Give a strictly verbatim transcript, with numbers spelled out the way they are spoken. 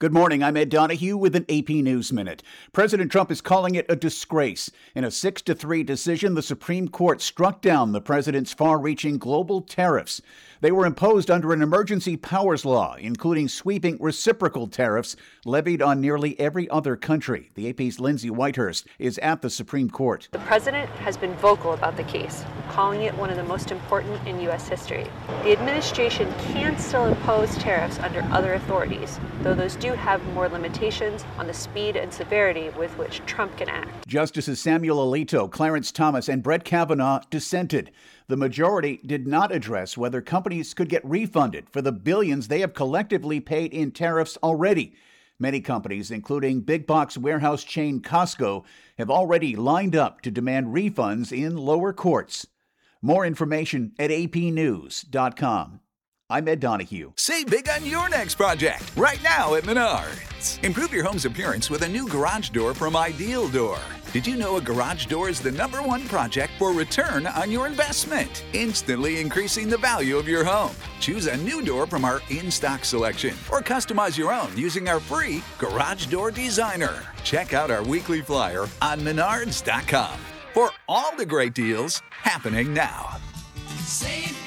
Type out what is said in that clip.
Good morning, I'm Ed Donahue with an A P News Minute. President Trump is calling it a disgrace. In a six to three decision, the Supreme Court struck down the president's far-reaching global tariffs. They were imposed under an emergency powers law, including sweeping reciprocal tariffs levied on nearly every other country. The A P's Lindsay Whitehurst is at the Supreme Court. The president has been vocal about the case, calling it one of the most important in U S history. The administration can still impose tariffs under other authorities, though those do have more limitations on the speed and severity with which Trump can act. Justices Samuel Alito, Clarence Thomas, and Brett Kavanaugh dissented. The majority did not address whether companies could get refunded for the billions they have collectively paid in tariffs already. Many companies, including big box warehouse chain Costco, have already lined up to demand refunds in lower courts. More information at A P news dot com. I'm Ed Donahue. Save big on your next project right now at Menards. Improve your home's appearance with a new garage door from Ideal Door. Did you know a garage door is the number one project for return on your investment, instantly increasing the value of your home? Choose a new door from our in-stock selection or customize your own using our free Garage Door Designer. Check out our weekly flyer on menards dot com for all the great deals happening now. Save